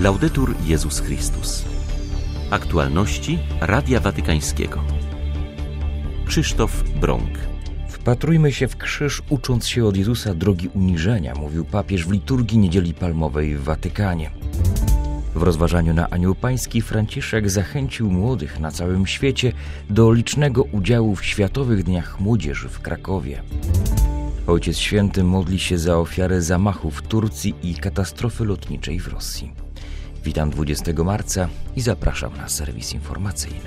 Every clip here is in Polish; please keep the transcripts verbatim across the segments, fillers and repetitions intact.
Laudetur Jezus Chrystus. Aktualności Radia Watykańskiego. Krzysztof Brąk. Wpatrujmy się w krzyż, ucząc się od Jezusa drogi uniżenia, mówił papież w liturgii Niedzieli Palmowej w Watykanie. W rozważaniu na Anioł Pański Franciszek zachęcił młodych na całym świecie do licznego udziału w Światowych Dniach Młodzieży w Krakowie. Ojciec Święty modli się za ofiary zamachu w Turcji i katastrofy lotniczej w Rosji. Witam dwudziestego marca i zapraszam na serwis informacyjny.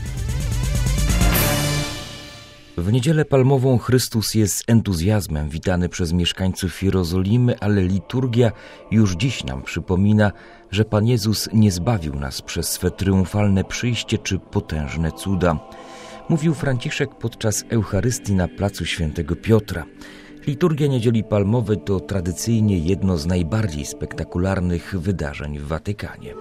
W Niedzielę Palmową Chrystus jest z entuzjazmem witany przez mieszkańców Jerozolimy, ale liturgia już dziś nam przypomina, że Pan Jezus nie zbawił nas przez swe triumfalne przyjście czy potężne cuda. Mówił Franciszek podczas Eucharystii na placu Świętego Piotra. Liturgia Niedzieli Palmowej to tradycyjnie jedno z najbardziej spektakularnych wydarzeń w Watykanie.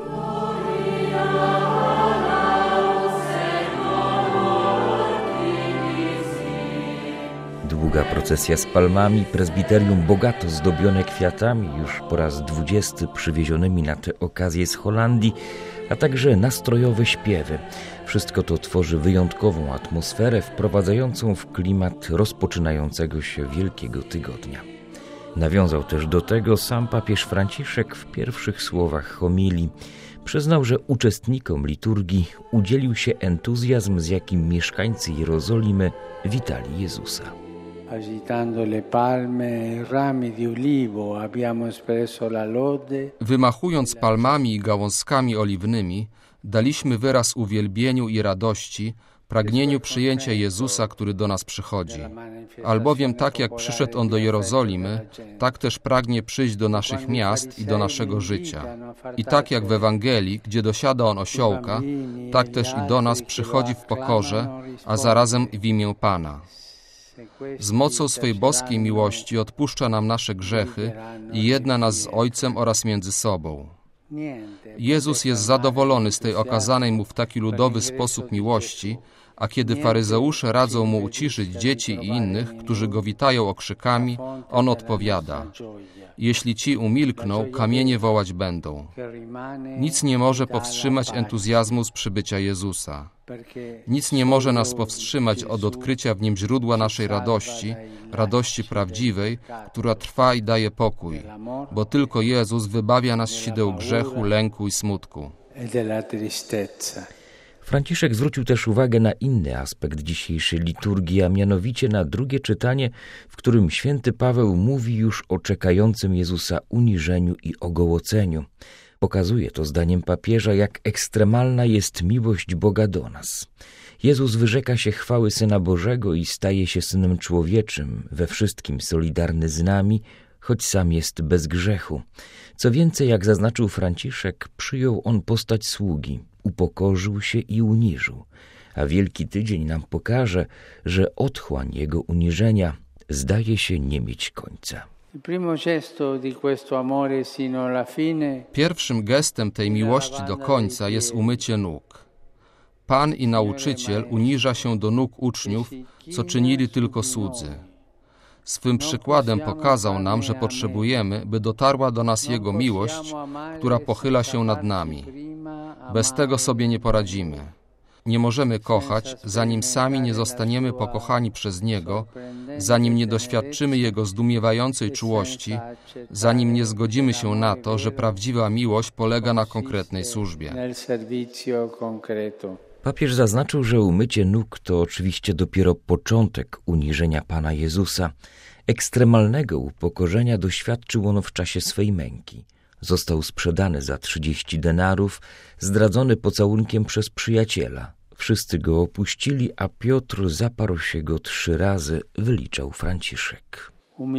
Długa procesja z palmami, prezbiterium bogato zdobione kwiatami, już po raz dwudziesty przywiezionymi na tę okazję z Holandii, a także nastrojowe śpiewy. Wszystko to tworzy wyjątkową atmosferę wprowadzającą w klimat rozpoczynającego się Wielkiego Tygodnia. Nawiązał też do tego sam papież Franciszek w pierwszych słowach homilii. Przyznał, że uczestnikom liturgii udzielił się entuzjazm, z jakim mieszkańcy Jerozolimy witali Jezusa. Agitando le palme e rami di ulivo abbiamo espresso la lode. Wymachując palmami i gałązkami oliwnymi, daliśmy wyraz uwielbieniu i radości, pragnieniu przyjęcia Jezusa, który do nas przychodzi. Albowiem tak jak przyszedł On do Jerozolimy, tak też pragnie przyjść do naszych miast i do naszego życia. I tak jak w Ewangelii, gdzie dosiada On osiołka, tak też i do nas przychodzi w pokorze, a zarazem w imię Pana. Z mocą swej boskiej miłości odpuszcza nam nasze grzechy i jedna nas z Ojcem oraz między sobą. Jezus jest zadowolony z tej okazanej Mu w taki ludowy sposób miłości, a kiedy faryzeusze radzą Mu uciszyć dzieci i innych, którzy Go witają okrzykami, On odpowiada: jeśli ci umilkną, kamienie wołać będą. Nic nie może powstrzymać entuzjazmu z przybycia Jezusa. Nic nie może nas powstrzymać od odkrycia w Nim źródła naszej radości, radości prawdziwej, która trwa i daje pokój, bo tylko Jezus wybawia nas z sideł grzechu, lęku i smutku. Franciszek zwrócił też uwagę na inny aspekt dzisiejszej liturgii, a mianowicie na drugie czytanie, w którym święty Paweł mówi już o czekającym Jezusa uniżeniu i ogołoceniu. Pokazuje to zdaniem papieża, jak ekstremalna jest miłość Boga do nas. Jezus wyrzeka się chwały Syna Bożego i staje się Synem Człowieczym, we wszystkim solidarny z nami, choć sam jest bez grzechu. Co więcej, jak zaznaczył Franciszek, przyjął On postać sługi, upokorzył się i uniżył, a Wielki Tydzień nam pokaże, że otchłań Jego uniżenia zdaje się nie mieć końca. Pierwszym gestem tej miłości do końca jest umycie nóg. Pan i Nauczyciel uniża się do nóg uczniów, co czynili tylko słudzy. Swym przykładem pokazał nam, że potrzebujemy, by dotarła do nas Jego miłość, która pochyla się nad nami. Bez tego sobie nie poradzimy. Nie możemy kochać, zanim sami nie zostaniemy pokochani przez Niego, zanim nie doświadczymy Jego zdumiewającej czułości, zanim nie zgodzimy się na to, że prawdziwa miłość polega na konkretnej służbie. Papież zaznaczył, że umycie nóg to oczywiście dopiero początek uniżenia Pana Jezusa. Ekstremalnego upokorzenia doświadczył On w czasie swej męki. Został sprzedany za trzydzieści denarów, zdradzony pocałunkiem przez przyjaciela. Wszyscy go opuścili, a Piotr zaparł się go trzy razy, wyliczał Franciszek.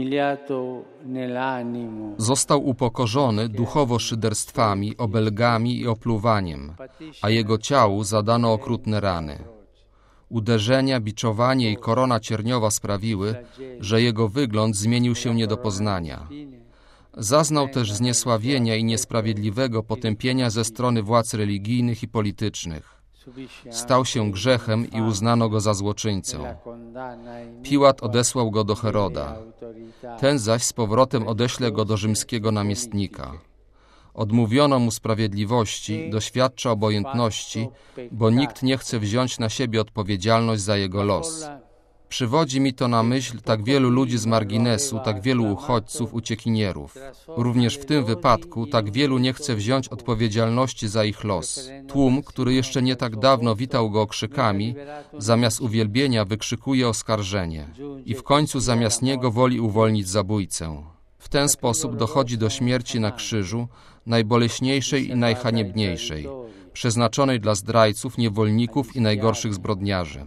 Został upokorzony duchowo szyderstwami, obelgami i opluwaniem, a jego ciału zadano okrutne rany. Uderzenia, biczowanie i korona cierniowa sprawiły, że jego wygląd zmienił się nie do poznania. Zaznał też zniesławienia i niesprawiedliwego potępienia ze strony władz religijnych i politycznych. Stał się grzechem i uznano go za złoczyńcę. Piłat odesłał go do Heroda. Ten zaś z powrotem odeśle go do rzymskiego namiestnika. Odmówiono mu sprawiedliwości, doświadcza obojętności, bo nikt nie chce wziąć na siebie odpowiedzialność za jego los. Przywodzi mi to na myśl tak wielu ludzi z marginesu, tak wielu uchodźców, uciekinierów. Również w tym wypadku tak wielu nie chce wziąć odpowiedzialności za ich los. Tłum, który jeszcze nie tak dawno witał go okrzykami, zamiast uwielbienia wykrzykuje oskarżenie. I w końcu zamiast niego woli uwolnić zabójcę. W ten sposób dochodzi do śmierci na krzyżu, najboleśniejszej i najhaniebniejszej, przeznaczonej dla zdrajców, niewolników i najgorszych zbrodniarzy.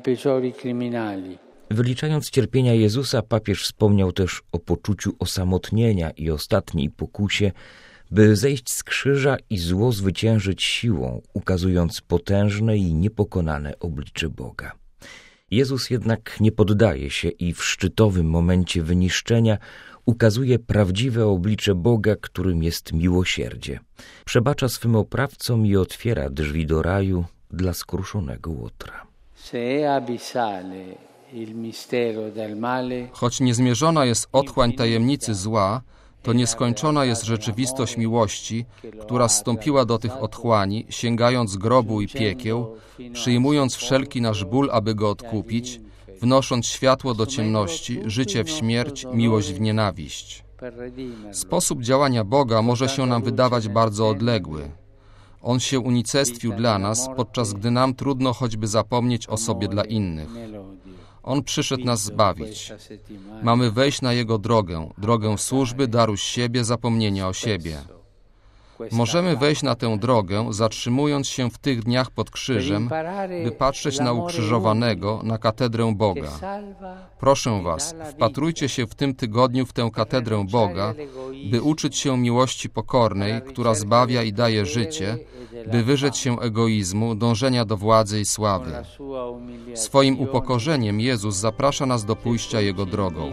Wyliczając cierpienia Jezusa, papież wspomniał też o poczuciu osamotnienia i ostatniej pokusie, by zejść z krzyża i zło zwyciężyć siłą, ukazując potężne i niepokonane oblicze Boga. Jezus jednak nie poddaje się i w szczytowym momencie wyniszczenia ukazuje prawdziwe oblicze Boga, którym jest miłosierdzie. Przebacza swym oprawcom i otwiera drzwi do raju dla skruszonego łotra. Choć niezmierzona jest otchłań tajemnicy zła, to nieskończona jest rzeczywistość miłości, która zstąpiła do tych otchłani, sięgając grobu i piekieł, przyjmując wszelki nasz ból, aby go odkupić, wnosząc światło do ciemności, życie w śmierć, miłość w nienawiść. Sposób działania Boga może się nam wydawać bardzo odległy. On się unicestwił dla nas, podczas gdy nam trudno choćby zapomnieć o sobie dla innych. On przyszedł nas zbawić. Mamy wejść na Jego drogę, drogę służby, daru siebie, zapomnienia o siebie. Możemy wejść na tę drogę, zatrzymując się w tych dniach pod krzyżem, by patrzeć na ukrzyżowanego, na katedrę Boga. Proszę Was, wpatrujcie się w tym tygodniu w tę katedrę Boga, by uczyć się miłości pokornej, która zbawia i daje życie, by wyrzec się egoizmu, dążenia do władzy i sławy. Swoim upokorzeniem Jezus zaprasza nas do pójścia Jego drogą.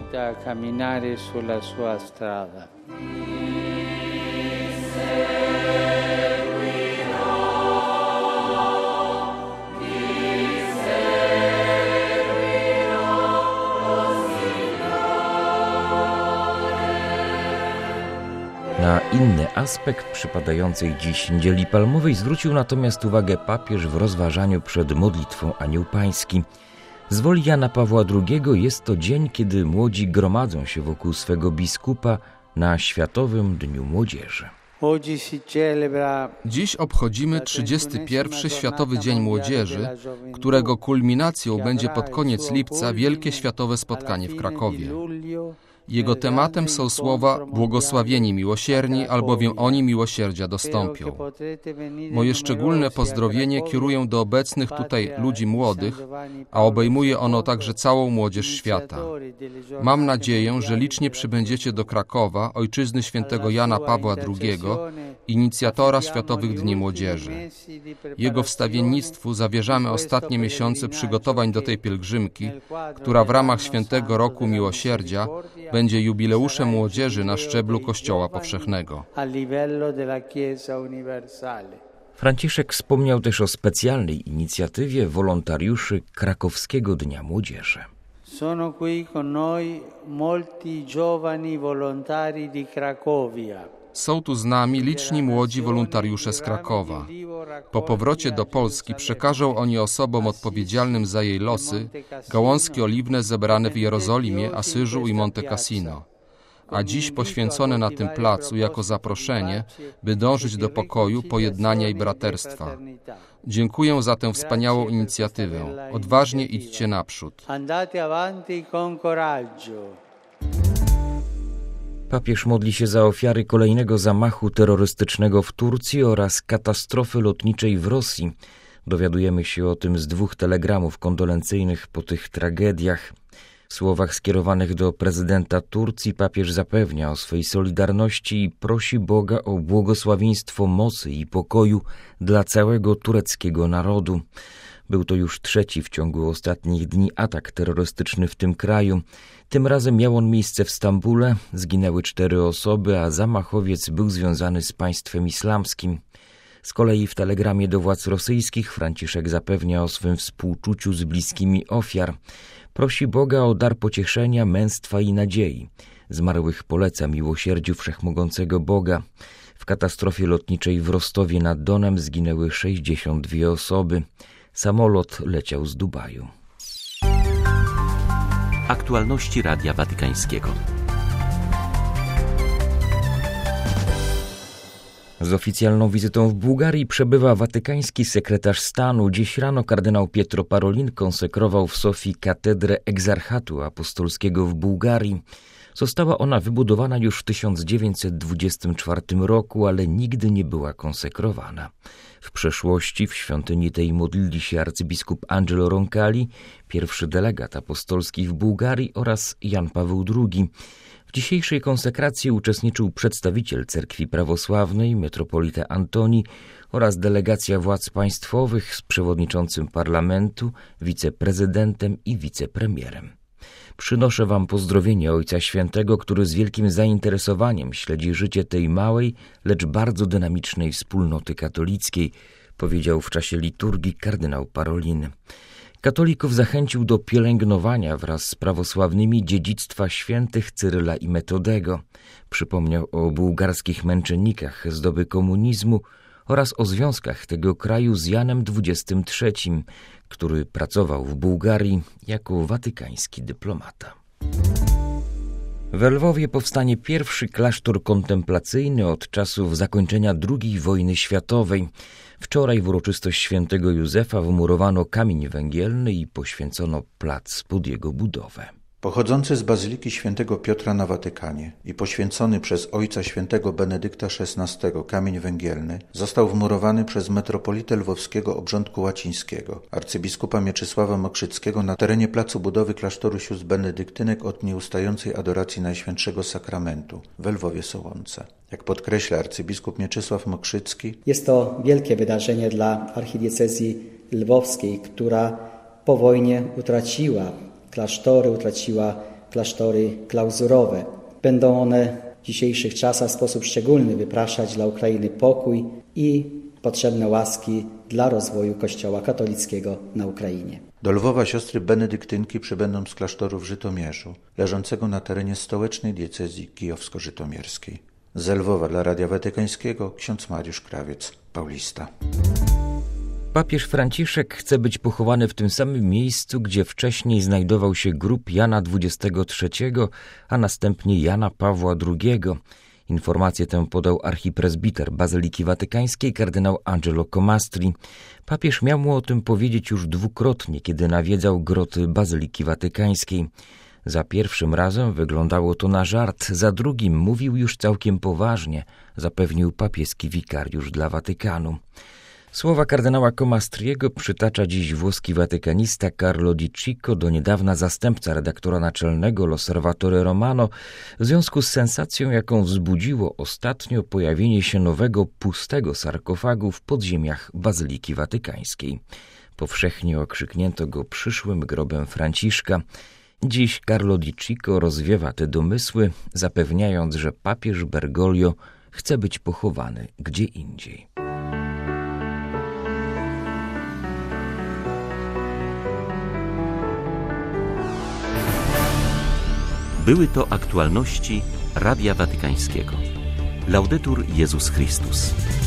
Na inny aspekt przypadającej dziś Niedzieli Palmowej zwrócił natomiast uwagę papież w rozważaniu przed modlitwą Anioł Pański. Z woli Jana Pawła drugiego jest to dzień, kiedy młodzi gromadzą się wokół swego biskupa na Światowym Dniu Młodzieży. Dziś obchodzimy trzydziesty pierwszy Światowy Dzień Młodzieży, którego kulminacją będzie pod koniec lipca wielkie światowe spotkanie w Krakowie. Jego tematem są słowa błogosławieni miłosierni, albowiem oni miłosierdzia dostąpią. Moje szczególne pozdrowienie kieruję do obecnych tutaj ludzi młodych, a obejmuje ono także całą młodzież świata. Mam nadzieję, że licznie przybędziecie do Krakowa, ojczyzny świętego Jana Pawła drugiego, inicjatora Światowych Dni Młodzieży. Jego wstawiennictwu zawierzamy ostatnie miesiące przygotowań do tej pielgrzymki, która w ramach Świętego Roku Miłosierdzia będzie jubileuszem młodzieży na szczeblu Kościoła Powszechnego. Franciszek wspomniał też o specjalnej inicjatywie wolontariuszy Krakowskiego Dnia Młodzieży. Sono qui con noi molti giovani volontari di Cracovia. Są tu z nami liczni młodzi wolontariusze z Krakowa. Po powrocie do Polski przekażą oni osobom odpowiedzialnym za jej losy gałązki oliwne zebrane w Jerozolimie, Asyżu i Monte Cassino, a dziś poświęcone na tym placu jako zaproszenie, by dążyć do pokoju, pojednania i braterstwa. Dziękuję za tę wspaniałą inicjatywę. Odważnie idźcie naprzód. Andate avanti con coraggio. Papież modli się za ofiary kolejnego zamachu terrorystycznego w Turcji oraz katastrofy lotniczej w Rosji. Dowiadujemy się o tym z dwóch telegramów kondolencyjnych po tych tragediach. W słowach skierowanych do prezydenta Turcji papież zapewnia o swej solidarności i prosi Boga o błogosławieństwo mocy i pokoju dla całego tureckiego narodu. Był to już trzeci w ciągu ostatnich dni atak terrorystyczny w tym kraju. Tym razem miał on miejsce w Stambule, zginęły cztery osoby, a zamachowiec był związany z państwem islamskim. Z kolei w telegramie do władz rosyjskich Franciszek zapewnia o swym współczuciu z bliskimi ofiar. Prosi Boga o dar pocieszenia, męstwa i nadziei. Zmarłych poleca miłosierdziu wszechmogącego Boga. W katastrofie lotniczej w Rostowie nad Donem zginęły sześćdziesiąt dwie osoby. Samolot leciał z Dubaju. Aktualności Radia Watykańskiego. Z oficjalną wizytą w Bułgarii przebywa watykański sekretarz stanu. Dziś rano kardynał Pietro Parolin konsekrował w Sofii katedrę egzarchatu apostolskiego w Bułgarii. Została ona wybudowana już w tysiąc dziewięćset dwudziestym czwartym roku, ale nigdy nie była konsekrowana. W przeszłości w świątyni tej modlili się arcybiskup Angelo Roncalli, pierwszy delegat apostolski w Bułgarii, oraz Jan Paweł drugi. W dzisiejszej konsekracji uczestniczył przedstawiciel cerkwi prawosławnej, metropolita Antoni, oraz delegacja władz państwowych z przewodniczącym parlamentu, wiceprezydentem i wicepremierem. Przynoszę wam pozdrowienie Ojca Świętego, który z wielkim zainteresowaniem śledzi życie tej małej, lecz bardzo dynamicznej wspólnoty katolickiej, powiedział w czasie liturgii kardynał Parolin. Katolików zachęcił do pielęgnowania wraz z prawosławnymi dziedzictwa świętych Cyryla i Metodego. Przypomniał o bułgarskich męczennikach z doby komunizmu oraz o związkach tego kraju z Janem dwudziestym trzecim, który pracował w Bułgarii jako watykański dyplomata. W Lwowie powstanie pierwszy klasztor kontemplacyjny od czasów zakończenia drugiej wojny światowej. Wczoraj w uroczystość świętego Józefa wmurowano kamień węgielny i poświęcono plac pod jego budowę. Pochodzący z Bazyliki Świętego Piotra na Watykanie i poświęcony przez ojca świętego Benedykta szesnastego kamień węgielny został wmurowany przez metropolitę lwowskiego obrządku łacińskiego, arcybiskupa Mieczysława Mokrzyckiego na terenie placu budowy klasztoru sióstr benedyktynek od nieustającej adoracji Najświętszego Sakramentu w Lwowie Sołonce. Jak podkreśla arcybiskup Mieczysław Mokrzycki, jest to wielkie wydarzenie dla archidiecezji lwowskiej, która po wojnie utraciła klasztory, utraciła klasztory klauzurowe. Będą one w dzisiejszych czasach w sposób szczególny wypraszać dla Ukrainy pokój i potrzebne łaski dla rozwoju Kościoła katolickiego na Ukrainie. Do Lwowa siostry benedyktynki przybędą z klasztoru w Żytomierzu, leżącego na terenie stołecznej diecezji kijowsko-żytomierskiej. Z Lwowa dla Radia Watykańskiego ksiądz Mariusz Krawiec, Paulista. Papież Franciszek chce być pochowany w tym samym miejscu, gdzie wcześniej znajdował się grób Jana dwudziestego trzeciego, a następnie Jana Pawła drugiego. Informację tę podał archipresbiter Bazyliki Watykańskiej kardynał Angelo Comastri. Papież miał mu o tym powiedzieć już dwukrotnie, kiedy nawiedzał groty Bazyliki Watykańskiej. Za pierwszym razem wyglądało to na żart, za drugim mówił już całkiem poważnie, zapewnił papieski wikariusz dla Watykanu. Słowa kardynała Comastriego przytacza dziś włoski watykanista Carlo Di Cicco, do niedawna zastępca redaktora naczelnego L'Osservatore Romano, w związku z sensacją, jaką wzbudziło ostatnio pojawienie się nowego pustego sarkofagu w podziemiach Bazyliki Watykańskiej. Powszechnie okrzyknięto go przyszłym grobem Franciszka. Dziś Carlo Di Cicco rozwiewa te domysły, zapewniając, że papież Bergoglio chce być pochowany gdzie indziej. Były to aktualności Radia Watykańskiego. Laudetur Jezus Chrystus.